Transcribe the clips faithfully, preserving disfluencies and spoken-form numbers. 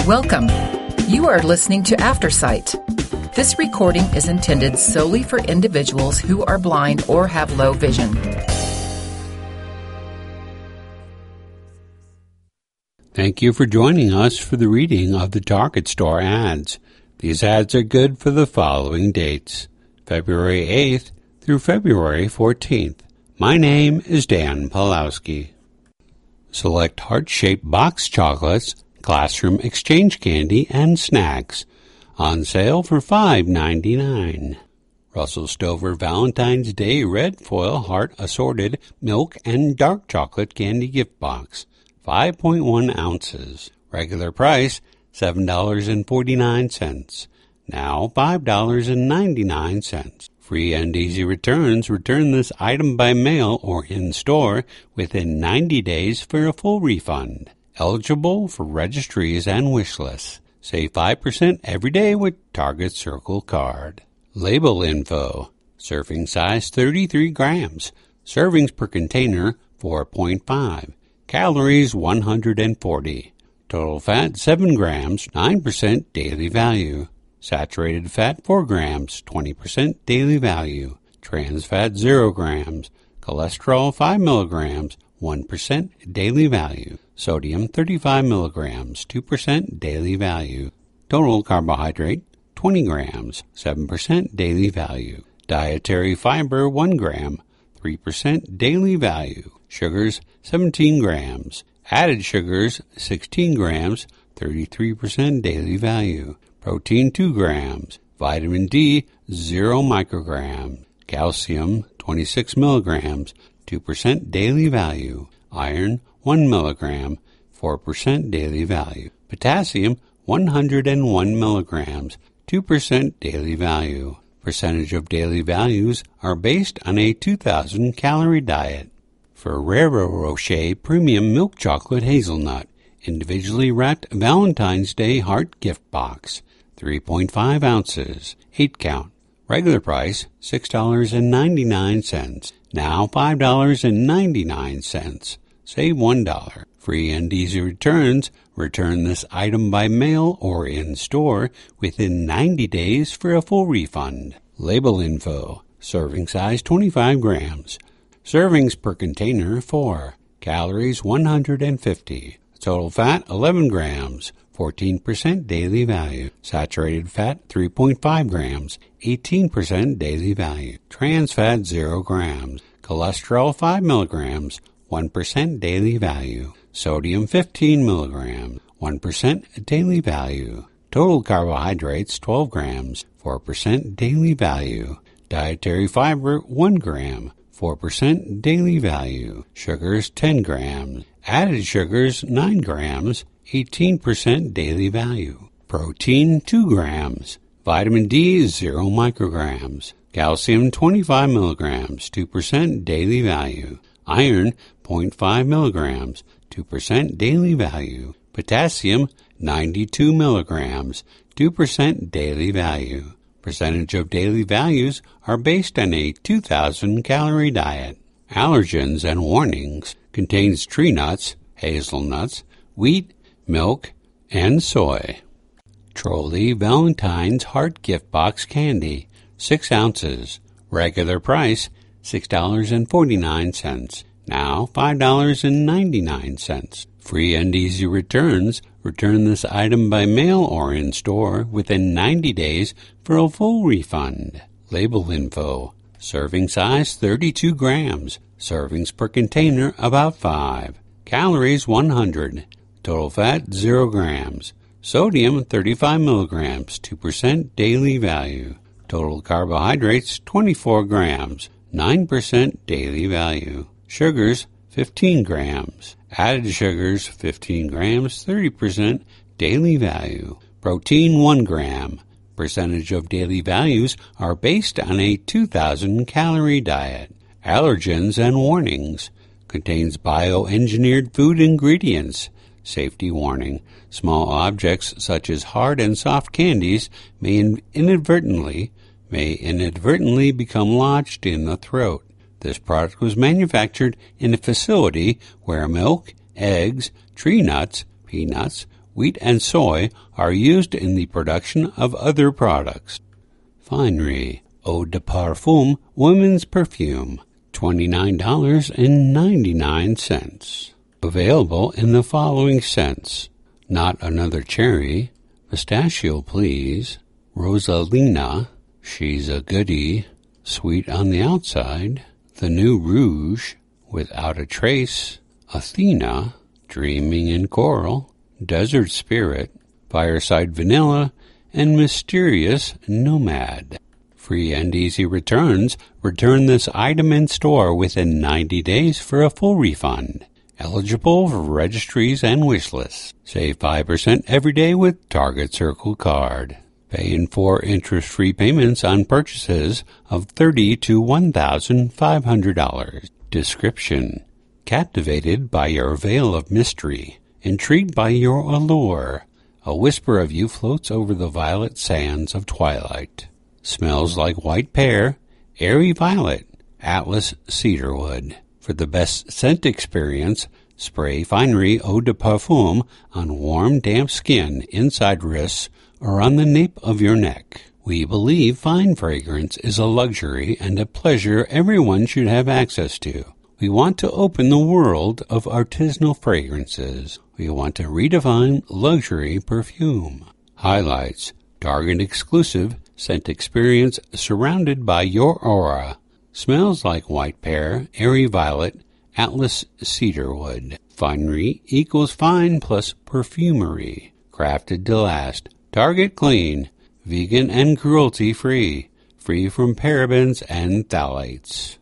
Welcome. You are listening to Aftersight. This recording is intended solely for individuals who are blind or have low vision. Thank you for joining us for the reading of the Target Store ads. These ads are good for the following dates: February eighth through February fourteenth. My name is Dan Pawlowski. Select heart-shaped box chocolates, classroom exchange candy, and snacks. On sale for five ninety-nine. Russell Stover Valentine's Day Red Foil Heart Assorted Milk and Dark Chocolate Candy Gift Box. five point one ounces. Regular price, seven dollars and forty-nine cents. Now five dollars and ninety-nine cents. Free and easy returns. Return this item by mail or in-store within ninety days for a full refund. Eligible for registries and wish lists. Save five percent every day with Target Circle Card. Label info. Serving size thirty-three grams. Servings per container four point five. Calories one hundred forty. Total fat seven grams, nine percent daily value. Saturated fat four grams, twenty percent daily value. Trans fat zero grams. Cholesterol five milligrams, one percent daily value. Sodium thirty-five milligrams, two percent daily value. Total carbohydrate twenty grams, seven percent daily value. Dietary fiber one gram, three percent daily value. Sugars seventeen grams. Added sugars sixteen grams, thirty-three percent daily value. Protein two grams. Vitamin D zero micrograms. Calcium twenty-six milligrams, two percent daily value. Iron one milligram, four percent daily value. Potassium one hundred one milligrams, two percent daily value. Percentage of daily values are based on a two thousand calorie diet. Ferrero Rocher Premium Milk Chocolate Hazelnut, individually wrapped Valentine's Day Heart Gift Box, three point five ounces, eight count. Regular price, six dollars and ninety-nine cents. Now five dollars and ninety-nine cents. Save one dollar. Free and easy returns. Return this item by mail or in-store within ninety days for a full refund. Label info. Serving size twenty-five grams. Servings per container four. Calories one hundred fifty. Total fat eleven grams. fourteen percent daily value. Saturated fat three point five grams. eighteen percent daily value. Trans fat zero grams. Cholesterol five milligrams. one percent daily value. Sodium fifteen milligrams. one percent daily value. Total carbohydrates twelve grams. four percent daily value. Dietary fiber one gram. four percent daily value. Sugars ten grams. Added sugars nine grams. eighteen percent daily value. Protein two grams. Vitamin D zero micrograms. Calcium twenty-five milligrams, two percent daily value. Iron zero point five milligrams, two percent daily value. Potassium ninety-two milligrams, two percent daily value. Percentage of daily values are based on a two thousand calorie diet. Allergens and warnings. Contains tree nuts, hazelnuts, wheat, milk, and soy. Trolley Valentine's Heart Gift Box Candy, six ounces. Regular price, six dollars and forty-nine cents. Now five dollars and ninety-nine cents. Free and easy returns. Return this item by mail or in-store within ninety days for a full refund. Label info. Serving size thirty-two grams. Servings per container about five. Calories one hundred. Total fat zero grams. Sodium thirty-five milligrams, two percent daily value. Total carbohydrates twenty-four grams, nine percent daily value. Sugars fifteen grams. Added sugars fifteen grams, thirty percent daily value. Protein one gram. Percentage of daily values are based on a two thousand calorie diet. Allergens and warnings. Contains bioengineered food ingredients. Safety warning. Small objects such as hard and soft candies may inadvertently may inadvertently become lodged in the throat. This product was manufactured in a facility where milk, eggs, tree nuts, peanuts, wheat and soy are used in the production of other products. Finery Eau de Parfum Women's Perfume, twenty-nine dollars and ninety-nine cents. Available in the following scents: Not Another Cherry, Pistachio Please, Rosalina, She's a Goodie, Sweet on the Outside, The New Rouge, Without a Trace, Athena, Dreaming in Coral, Desert Spirit, Fireside Vanilla, and Mysterious Nomad. Free and easy returns. Return this item in store within ninety days for a full refund. Eligible for registries and wish lists. Save five percent every day with Target Circle Card. Pay in four interest-free payments on purchases of thirty dollars to one thousand five hundred dollars. Description: Captivated by your veil of mystery, intrigued by your allure, a whisper of you floats over the violet sands of twilight. Smells like white pear, airy violet, Atlas cedarwood. For the best scent experience, spray Finery Eau de Parfum on warm, damp skin, inside wrists, or on the nape of your neck. We believe fine fragrance is a luxury and a pleasure everyone should have access to. We want to open the world of artisanal fragrances. We want to redefine luxury perfume. Highlights: Target exclusive scent experience surrounded by your aura. Smells like white pear, airy violet, Atlas cedarwood. Finery equals fine plus perfumery. Crafted to last. Target clean. Vegan and cruelty-free. Free from parabens and phthalates.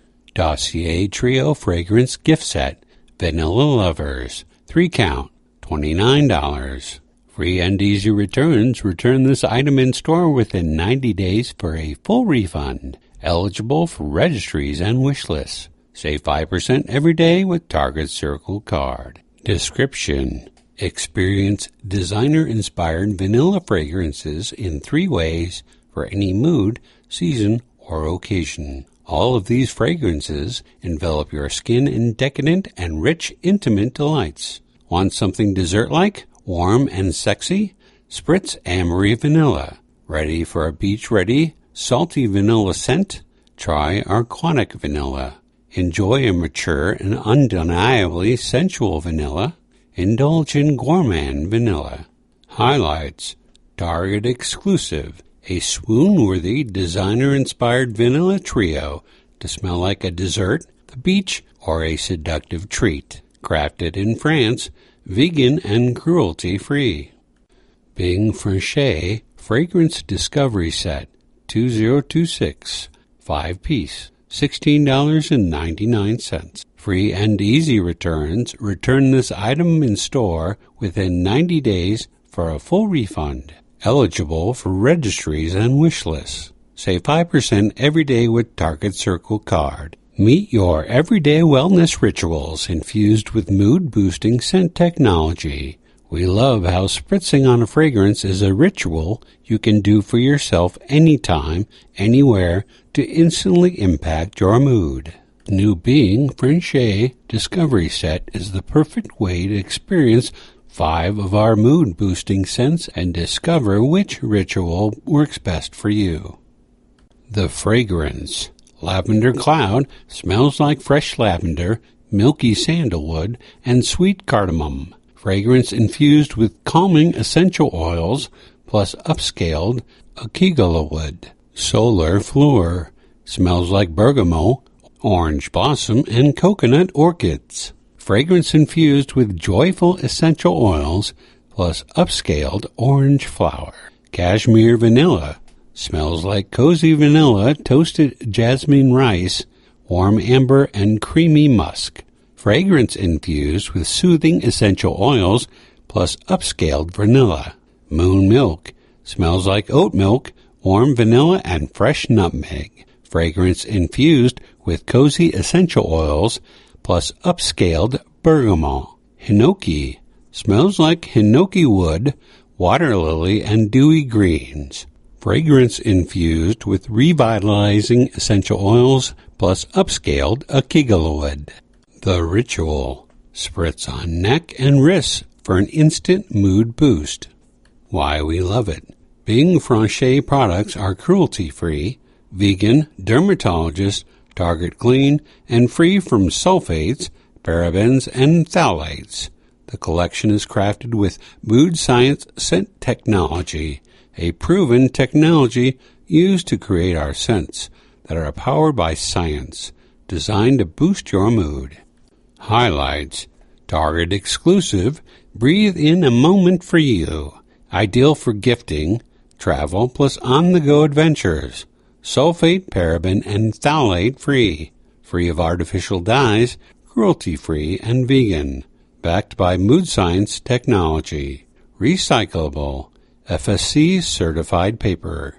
Dossier Trio Fragrance Gift Set. Vanilla Lovers. Three count. twenty-nine dollars. Free and easy returns. Return this item in store within ninety days for a full refund. Eligible for registries and wish lists. Save five percent every day with Target Circle Card. Description: Experience designer-inspired vanilla fragrances in three ways for any mood, season, or occasion. All of these fragrances envelop your skin in decadent and rich, intimate delights. Want something dessert-like? Warm and sexy? Spritz Amory Vanilla. Ready for a beach-ready, salty vanilla scent? Try Arquonic Vanilla. Enjoy a mature and undeniably sensual vanilla? Indulge in Gourmand Vanilla. Highlights: Target exclusive. A swoon-worthy, designer-inspired vanilla trio to smell like a dessert, the beach, or a seductive treat. Crafted in France, vegan and cruelty-free. Bing Franchet Fragrance Discovery Set, two thousand twenty-six, five piece, sixteen dollars and ninety-nine cents. Free and easy returns. Return this item in store within ninety days for a full refund. Eligible for registries and wish lists. Save five percent every day with Target Circle Card. Meet your everyday wellness rituals infused with mood-boosting scent technology. We love how spritzing on a fragrance is a ritual you can do for yourself anytime, anywhere, to instantly impact your mood. New Bing Franchet Discovery Set is the perfect way to experience five of our mood-boosting scents and discover which ritual works best for you. The fragrance. Lavender Cloud smells like fresh lavender, milky sandalwood, and sweet cardamom. Fragrance infused with calming essential oils, plus upscaled akigala wood. Solar Fleur smells like bergamot, orange blossom, and coconut orchids. Fragrance infused with joyful essential oils, plus upscaled orange flower. Cashmere Vanilla smells like cozy vanilla, toasted jasmine rice, warm amber, and creamy musk. Fragrance infused with soothing essential oils, plus upscaled vanilla. Moon Milk smells like oat milk, warm vanilla, and fresh nutmeg. Fragrance infused with cozy essential oils, plus upscaled bergamot. Hinoki smells like hinoki wood, water lily, and dewy greens. Fragrance infused with revitalizing essential oils, plus upscaled akigala wood. The Ritual. Spritz on neck and wrists for an instant mood boost. Why we love it. Bing Franche products are cruelty-free, vegan, dermatologist, Target clean, and free from sulfates, parabens, and phthalates. The collection is crafted with Mood Science scent technology, a proven technology used to create our scents that are powered by science, designed to boost your mood. Highlights: Target exclusive, breathe in a moment for you, ideal for gifting, travel plus on-the-go adventures, sulfate, paraben, and phthalate free, free of artificial dyes, cruelty-free, and vegan, backed by Mood Science technology, recyclable, F S C certified paper.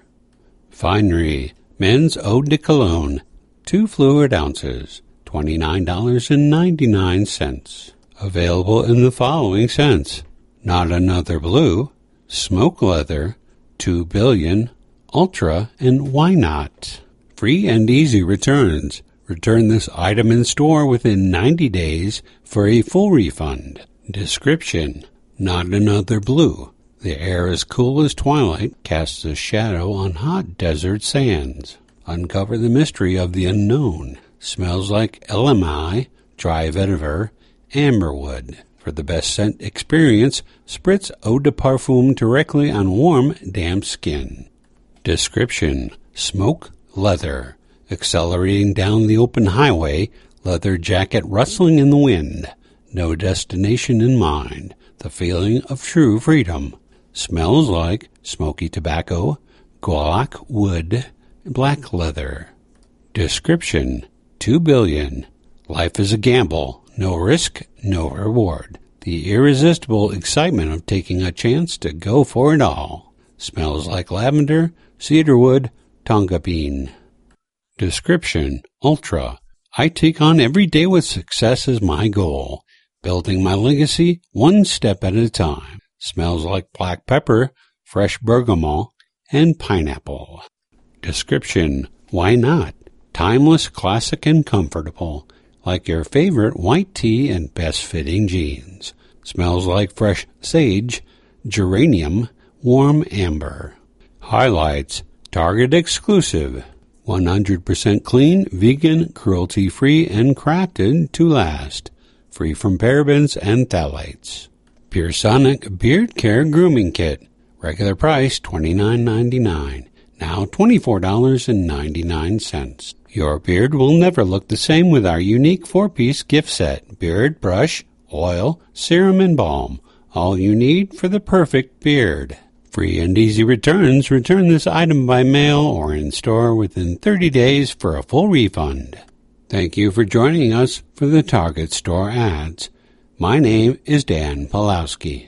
Finery Men's Eau de Cologne, two fluid ounces, twenty-nine dollars and ninety-nine cents. Available in the following scents: Not Another Blue, Smoke Leather, two billion, Ultra, and Why Not? Free and easy returns. Return this item in store within ninety days for a full refund. Description: Not Another Blue. The air is cool as twilight, casts a shadow on hot desert sands. Uncover the mystery of the unknown. Smells like L M I, dry vetiver, amberwood. For the best scent experience, spritz eau de parfum directly on warm, damp skin. Description: Smoke leather. Accelerating down the open highway, leather jacket rustling in the wind. No destination in mind. The feeling of true freedom. Smells like smoky tobacco, gualac wood, black leather. Description: Two billion. Life is a gamble. No risk, no reward. The irresistible excitement of taking a chance to go for it all. Smells like lavender, cedarwood, tonka bean. Description: Ultra. I take on every day with success as my goal. Building my legacy one step at a time. Smells like black pepper, fresh bergamot, and pineapple. Description: Why Not? Timeless, classic, and comfortable. Like your favorite white tee and best-fitting jeans. Smells like fresh sage, geranium, warm amber. Highlights: Target exclusive. one hundred percent clean, vegan, cruelty-free, and crafted to last. Free from parabens and phthalates. Pure Sonic Beard Care Grooming Kit. Regular price twenty-nine ninety-nine. Now twenty-four dollars and ninety-nine cents. Your beard will never look the same with our unique four-piece gift set. Beard, brush, oil, serum, and balm. All you need for the perfect beard. Free and easy returns. Return this item by mail or in store within thirty days for a full refund. Thank you for joining us for the Target Store ads. My name is Dan Pawlowski.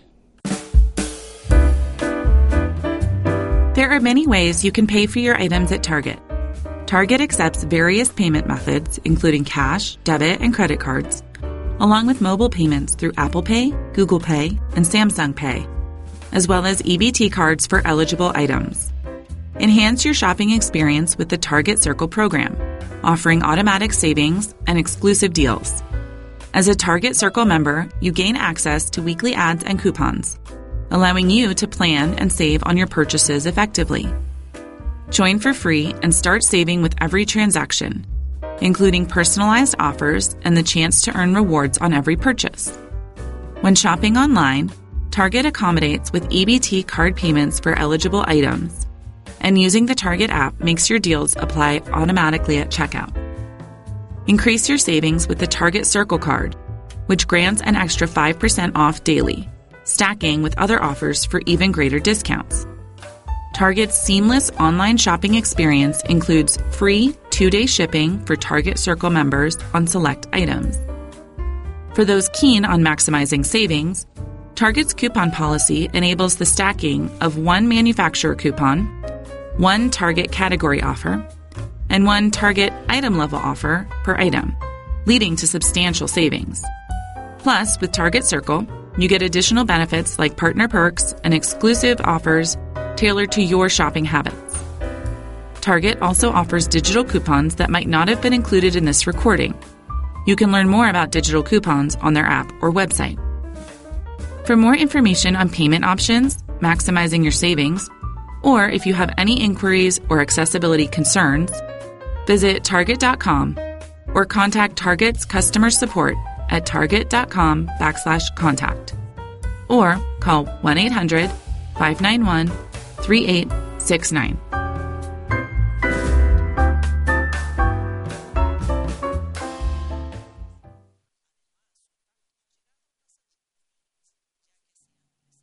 There are many ways you can pay for your items at Target. Target accepts various payment methods, including cash, debit, and credit cards, along with mobile payments through Apple Pay, Google Pay, and Samsung Pay, as well as E B T cards for eligible items. Enhance your shopping experience with the Target Circle program, offering automatic savings and exclusive deals. As a Target Circle member, you gain access to weekly ads and coupons, allowing you to plan and save on your purchases effectively. Join for free and start saving with every transaction, including personalized offers and the chance to earn rewards on every purchase. When shopping online, Target accommodates with E B T card payments for eligible items, and using the Target app makes your deals apply automatically at checkout. Increase your savings with the Target Circle card, which grants an extra five percent off daily, stacking with other offers for even greater discounts. Target's seamless online shopping experience includes free two-day shipping for Target Circle members on select items. For those keen on maximizing savings, Target's coupon policy enables the stacking of one manufacturer coupon, one Target category offer, and one Target item-level offer per item, leading to substantial savings. Plus, with Target Circle, you get additional benefits like partner perks and exclusive offers tailored to your shopping habits. Target also offers digital coupons that might not have been included in this recording. You can learn more about digital coupons on their app or website. For more information on payment options, maximizing your savings, or if you have any inquiries or accessibility concerns, visit Target dot com or contact Target's customer support at Target dot com backslash contact or call one eight hundred five nine one three eight six nine.